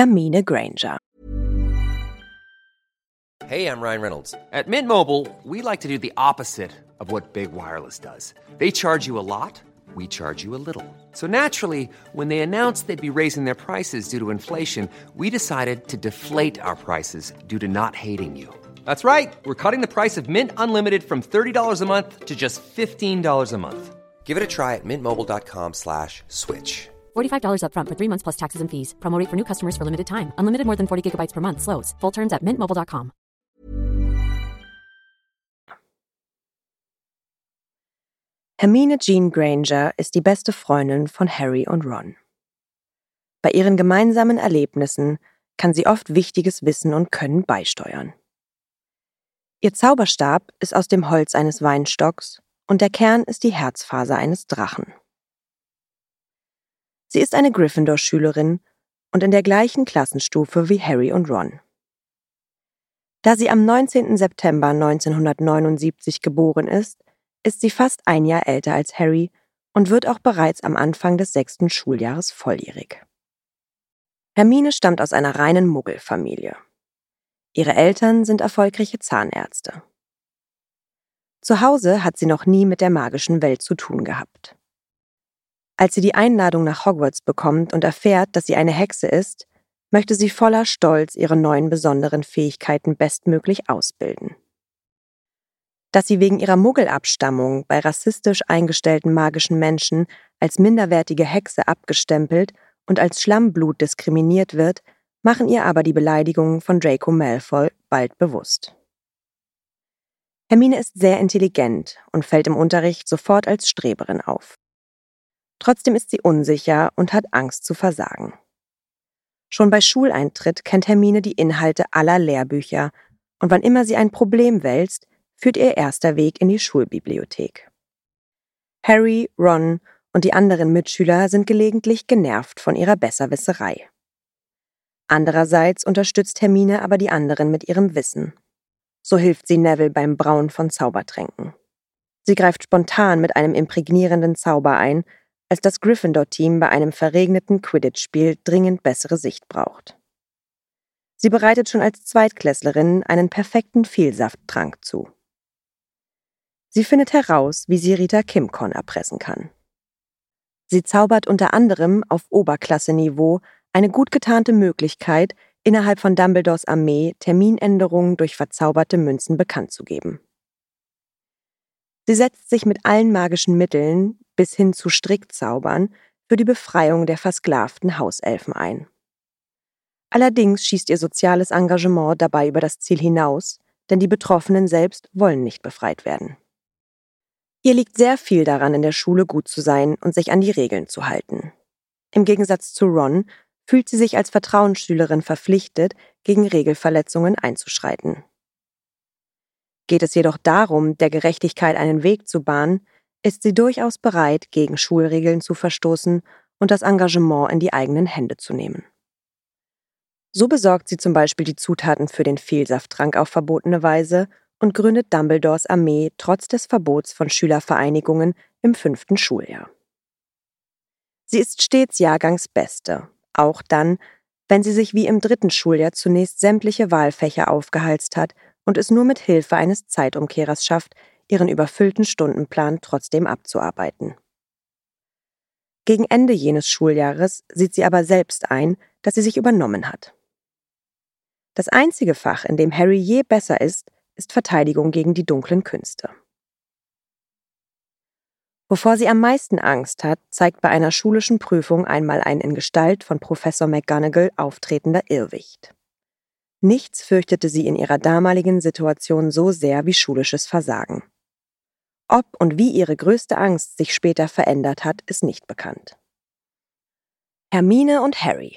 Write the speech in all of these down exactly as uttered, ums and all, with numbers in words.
Hermine Granger. Hey, I'm Ryan Reynolds. At Mint Mobile, we like to do the opposite of what Big Wireless does. They charge you a lot, we charge you a little. So naturally, when they announced they'd be raising their prices due to inflation, we decided to deflate our prices due to not hating you. That's right. We're cutting the price of Mint Unlimited from thirty dollars a month to just fifteen dollars a month. Give it a try at mintmobile.com slash switch. forty-five dollars up front for three months plus taxes and fees. Promo rate for new customers for limited time. Unlimited more than forty gigabytes per month. Slows full terms at mint mobile dot com. Hermine Jean Granger ist die beste Freundin von Harry und Ron. Bei ihren gemeinsamen Erlebnissen kann sie oft wichtiges Wissen und Können beisteuern. Ihr Zauberstab ist aus dem Holz eines Weinstocks und der Kern ist die Herzfaser eines Drachen. Sie ist eine Gryffindor-Schülerin und in der gleichen Klassenstufe wie Harry und Ron. Da sie am neunzehnten September neunzehnhundertneunundsiebzig geboren ist, ist sie fast ein Jahr älter als Harry und wird auch bereits am Anfang des sechsten Schuljahres volljährig. Hermine stammt aus einer reinen Muggelfamilie. Ihre Eltern sind erfolgreiche Zahnärzte. Zu Hause hat sie noch nie mit der magischen Welt zu tun gehabt. Als sie die Einladung nach Hogwarts bekommt und erfährt, dass sie eine Hexe ist, möchte sie voller Stolz ihre neuen besonderen Fähigkeiten bestmöglich ausbilden. Dass sie wegen ihrer Muggelabstammung bei rassistisch eingestellten magischen Menschen als minderwertige Hexe abgestempelt und als Schlammblut diskriminiert wird, machen ihr aber die Beleidigungen von Draco Malfoy bald bewusst. Hermine ist sehr intelligent und fällt im Unterricht sofort als Streberin auf. Trotzdem ist sie unsicher und hat Angst zu versagen. Schon bei Schuleintritt kennt Hermine die Inhalte aller Lehrbücher und wann immer sie ein Problem wälzt, führt ihr erster Weg in die Schulbibliothek. Harry, Ron und die anderen Mitschüler sind gelegentlich genervt von ihrer Besserwisserei. Andererseits unterstützt Hermine aber die anderen mit ihrem Wissen. So hilft sie Neville beim Brauen von Zaubertränken. Sie greift spontan mit einem imprägnierenden Zauber ein, als das Gryffindor-Team bei einem verregneten Quidditch-Spiel dringend bessere Sicht braucht. Sie bereitet schon als Zweitklässlerin einen perfekten Vielsafttrank zu. Sie findet heraus, wie sie Rita Kimcorn erpressen kann. Sie zaubert unter anderem auf Oberklasse-Niveau eine gut getarnte Möglichkeit, innerhalb von Dumbledores Armee Terminänderungen durch verzauberte Münzen bekannt zu geben. Sie setzt sich mit allen magischen Mitteln, bis hin zu Strickzaubern, für die Befreiung der versklavten Hauselfen ein. Allerdings schießt ihr soziales Engagement dabei über das Ziel hinaus, denn die Betroffenen selbst wollen nicht befreit werden. Ihr liegt sehr viel daran, in der Schule gut zu sein und sich an die Regeln zu halten. Im Gegensatz zu Ron fühlt sie sich als Vertrauensschülerin verpflichtet, gegen Regelverletzungen einzuschreiten. Geht es jedoch darum, der Gerechtigkeit einen Weg zu bahnen, ist sie durchaus bereit, gegen Schulregeln zu verstoßen und das Engagement in die eigenen Hände zu nehmen. So besorgt sie zum Beispiel die Zutaten für den Vielsafttrank auf verbotene Weise und gründet Dumbledores Armee trotz des Verbots von Schülervereinigungen im fünften Schuljahr. Sie ist stets Jahrgangsbeste, auch dann, wenn sie sich wie im dritten Schuljahr zunächst sämtliche Wahlfächer aufgehalst hat und es nur mit Hilfe eines Zeitumkehrers schafft, ihren überfüllten Stundenplan trotzdem abzuarbeiten. Gegen Ende jenes Schuljahres sieht sie aber selbst ein, dass sie sich übernommen hat. Das einzige Fach, in dem Harry je besser ist, ist Verteidigung gegen die dunklen Künste. Wovor sie am meisten Angst hat, zeigt bei einer schulischen Prüfung einmal ein in Gestalt von Professor McGonagall auftretender Irrwicht. Nichts fürchtete sie in ihrer damaligen Situation so sehr wie schulisches Versagen. Ob und wie ihre größte Angst sich später verändert hat, ist nicht bekannt. Hermine und Harry.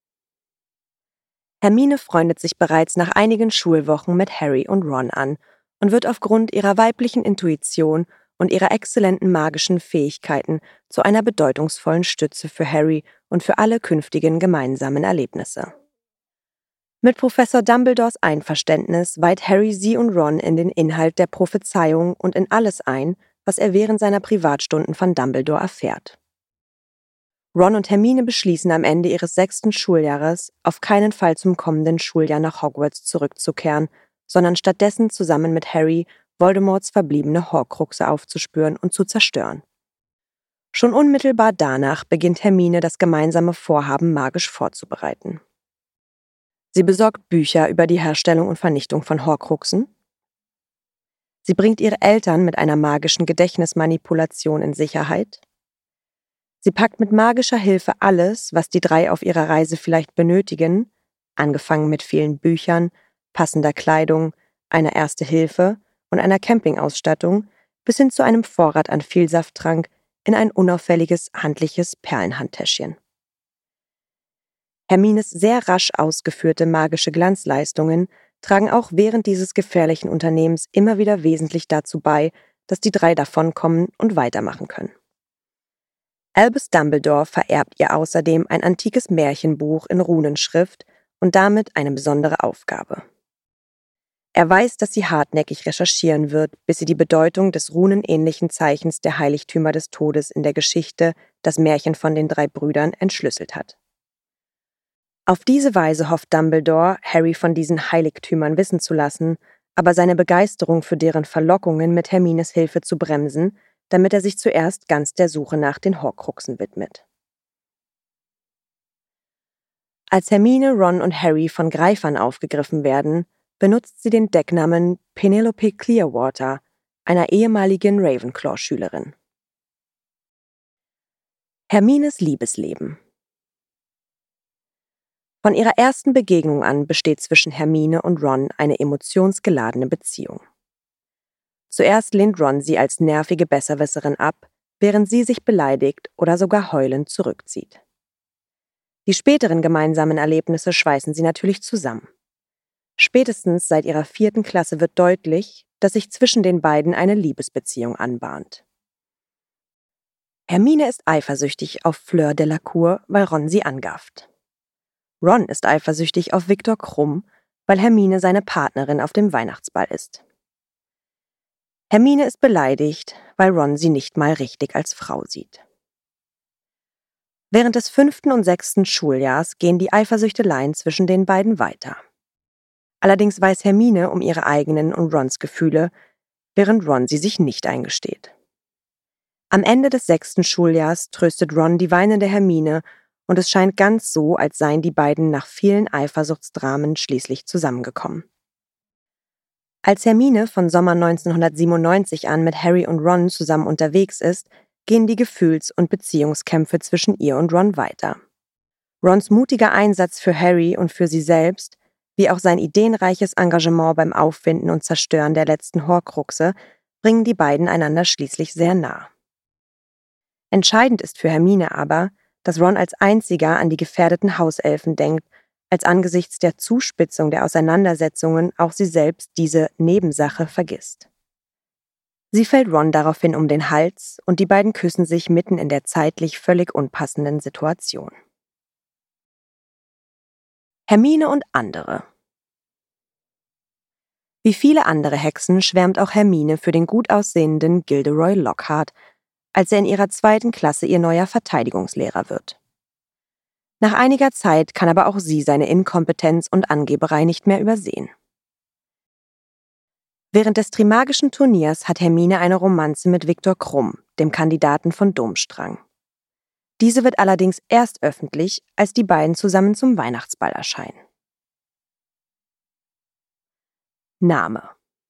Hermine freundet sich bereits nach einigen Schulwochen mit Harry und Ron an und wird aufgrund ihrer weiblichen Intuition und ihrer exzellenten magischen Fähigkeiten zu einer bedeutungsvollen Stütze für Harry und für alle künftigen gemeinsamen Erlebnisse. Mit Professor Dumbledores Einverständnis weiht Harry sie und Ron in den Inhalt der Prophezeiung und in alles ein, was er während seiner Privatstunden von Dumbledore erfährt. Ron und Hermine beschließen am Ende ihres sechsten Schuljahres, auf keinen Fall zum kommenden Schuljahr nach Hogwarts zurückzukehren, sondern stattdessen zusammen mit Harry Voldemorts verbliebene Horcruxe aufzuspüren und zu zerstören. Schon unmittelbar danach beginnt Hermine das gemeinsame Vorhaben magisch vorzubereiten. Sie besorgt Bücher über die Herstellung und Vernichtung von Horcruxen. Sie bringt ihre Eltern mit einer magischen Gedächtnismanipulation in Sicherheit. Sie packt mit magischer Hilfe alles, was die drei auf ihrer Reise vielleicht benötigen, angefangen mit vielen Büchern, passender Kleidung, einer Erste-Hilfe und einer Campingausstattung, bis hin zu einem Vorrat an Vielsafttrank in ein unauffälliges, handliches Perlenhandtäschchen. Hermines sehr rasch ausgeführte magische Glanzleistungen tragen auch während dieses gefährlichen Unternehmens immer wieder wesentlich dazu bei, dass die drei davonkommen und weitermachen können. Albus Dumbledore vererbt ihr außerdem ein antikes Märchenbuch in Runenschrift und damit eine besondere Aufgabe. Er weiß, dass sie hartnäckig recherchieren wird, bis sie die Bedeutung des runenähnlichen Zeichens der Heiligtümer des Todes in der Geschichte Das Märchen von den drei Brüdern entschlüsselt hat. Auf diese Weise hofft Dumbledore, Harry von diesen Heiligtümern wissen zu lassen, aber seine Begeisterung für deren Verlockungen mit Hermines Hilfe zu bremsen, damit er sich zuerst ganz der Suche nach den Horcruxen widmet. Als Hermine, Ron und Harry von Greifern aufgegriffen werden, benutzt sie den Decknamen Penelope Clearwater, einer ehemaligen Ravenclaw-Schülerin. Hermines Liebesleben. Von ihrer ersten Begegnung an besteht zwischen Hermine und Ron eine emotionsgeladene Beziehung. Zuerst lehnt Ron sie als nervige Besserwisserin ab, während sie sich beleidigt oder sogar heulend zurückzieht. Die späteren gemeinsamen Erlebnisse schweißen sie natürlich zusammen. Spätestens seit ihrer vierten Klasse wird deutlich, dass sich zwischen den beiden eine Liebesbeziehung anbahnt. Hermine ist eifersüchtig auf Fleur Delacour, weil Ron sie angafft. Ron ist eifersüchtig auf Viktor Krumm, weil Hermine seine Partnerin auf dem Weihnachtsball ist. Hermine ist beleidigt, weil Ron sie nicht mal richtig als Frau sieht. Während des fünften und sechsten Schuljahrs gehen die Eifersüchteleien zwischen den beiden weiter. Allerdings weiß Hermine um ihre eigenen und Rons Gefühle, während Ron sie sich nicht eingesteht. Am Ende des sechsten Schuljahrs tröstet Ron die weinende Hermine und es scheint ganz so, als seien die beiden nach vielen Eifersuchtsdramen schließlich zusammengekommen. Als Hermine von Sommer neunzehnhundertsiebenundneunzig an mit Harry und Ron zusammen unterwegs ist, gehen die Gefühls- und Beziehungskämpfe zwischen ihr und Ron weiter. Rons mutiger Einsatz für Harry und für sie selbst, wie auch sein ideenreiches Engagement beim Auffinden und Zerstören der letzten Horcruxe, bringen die beiden einander schließlich sehr nah. Entscheidend ist für Hermine aber, dass Ron als einziger an die gefährdeten Hauselfen denkt, als angesichts der Zuspitzung der Auseinandersetzungen auch sie selbst diese Nebensache vergisst. Sie fällt Ron daraufhin um den Hals und die beiden küssen sich mitten in der zeitlich völlig unpassenden Situation. Hermine und andere. Wie viele andere Hexen schwärmt auch Hermine für den gut aussehenden Gilderoy Lockhart, als er in ihrer zweiten Klasse ihr neuer Verteidigungslehrer wird. Nach einiger Zeit kann aber auch sie seine Inkompetenz und Angeberei nicht mehr übersehen. Während des Trimagischen Turniers hat Hermine eine Romanze mit Viktor Krumm, dem Kandidaten von Durmstrang. Diese wird allerdings erst öffentlich, als die beiden zusammen zum Weihnachtsball erscheinen. Name.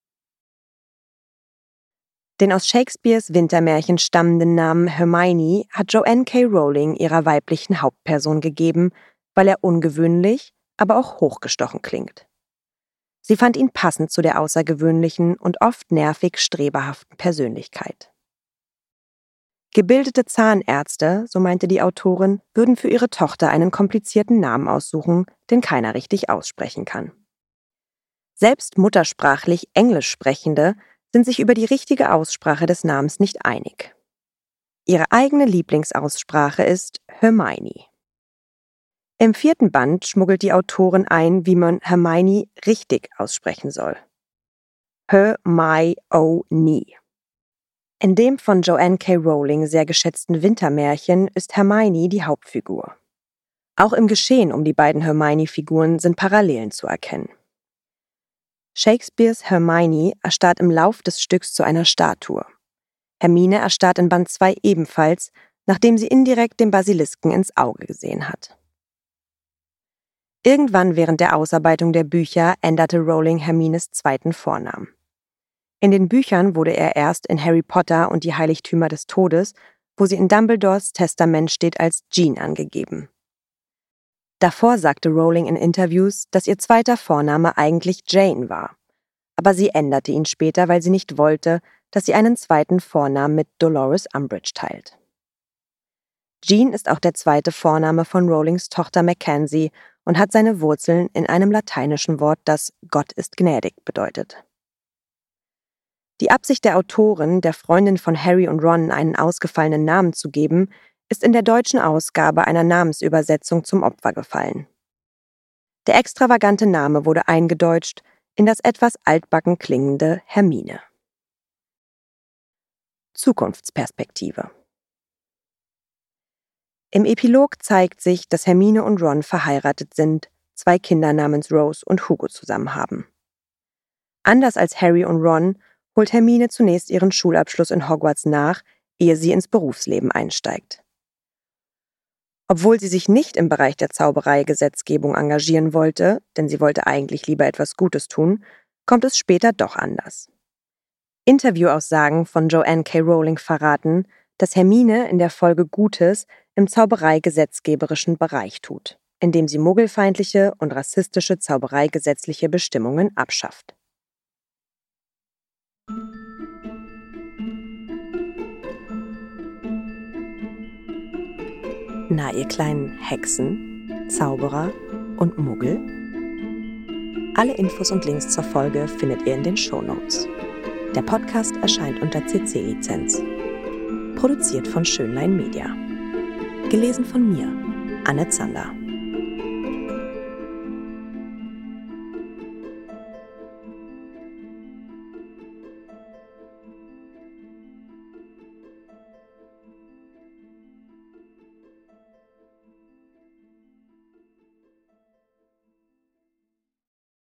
Den aus Shakespeares Wintermärchen stammenden Namen Hermione hat Joanne K. Rowling ihrer weiblichen Hauptperson gegeben, weil er ungewöhnlich, aber auch hochgestochen klingt. Sie fand ihn passend zu der außergewöhnlichen und oft nervig streberhaften Persönlichkeit. Gebildete Zahnärzte, so meinte die Autorin, würden für ihre Tochter einen komplizierten Namen aussuchen, den keiner richtig aussprechen kann. Selbst muttersprachlich Englisch Sprechende sind sich über die richtige Aussprache des Namens nicht einig. Ihre eigene Lieblingsaussprache ist Hermione. Im vierten Band schmuggelt die Autorin ein, wie man Hermione richtig aussprechen soll. Hermione. In dem von Joanne K. Rowling sehr geschätzten Wintermärchen ist Hermione die Hauptfigur. Auch im Geschehen um die beiden Hermione-Figuren sind Parallelen zu erkennen. Shakespeares Hermione erstarrt im Lauf des Stücks zu einer Statue. Hermine erstarrt in Band zwei ebenfalls, nachdem sie indirekt den Basilisken ins Auge gesehen hat. Irgendwann während der Ausarbeitung der Bücher änderte Rowling Hermines zweiten Vornamen. In den Büchern wurde er erst in Harry Potter und die Heiligtümer des Todes, wo sie in Dumbledores Testament steht, als Jean angegeben. Davor sagte Rowling in Interviews, dass ihr zweiter Vorname eigentlich Jane war, aber sie änderte ihn später, weil sie nicht wollte, dass sie einen zweiten Vornamen mit Dolores Umbridge teilt. Jean ist auch der zweite Vorname von Rowlings Tochter Mackenzie und hat seine Wurzeln in einem lateinischen Wort, das Gott ist gnädig bedeutet. Die Absicht der Autorin, der Freundin von Harry und Ron einen ausgefallenen Namen zu geben, ist in der deutschen Ausgabe einer Namensübersetzung zum Opfer gefallen. Der extravagante Name wurde eingedeutscht in das etwas altbacken klingende Hermine. Zukunftsperspektive. Im Epilog zeigt sich, dass Hermine und Ron verheiratet sind, zwei Kinder namens Rose und Hugo zusammen haben. Anders als Harry und Ron holt Hermine zunächst ihren Schulabschluss in Hogwarts nach, ehe sie ins Berufsleben einsteigt. Obwohl sie sich nicht im Bereich der Zauberei-Gesetzgebung engagieren wollte, denn sie wollte eigentlich lieber etwas Gutes tun, kommt es später doch anders. Interviewaussagen von Joanne K. Rowling verraten, dass Hermine in der Folge Gutes im Zauberei-gesetzgeberischen Bereich tut, indem sie muggelfeindliche und rassistische zaubereigesetzliche Bestimmungen abschafft. Na, ihr kleinen Hexen, Zauberer und Muggel? Alle Infos und Links zur Folge findet ihr in den Shownotes. Der Podcast erscheint unter C C-Lizenz. Produziert von Schönlein Media. Gelesen von mir, Anne Zander.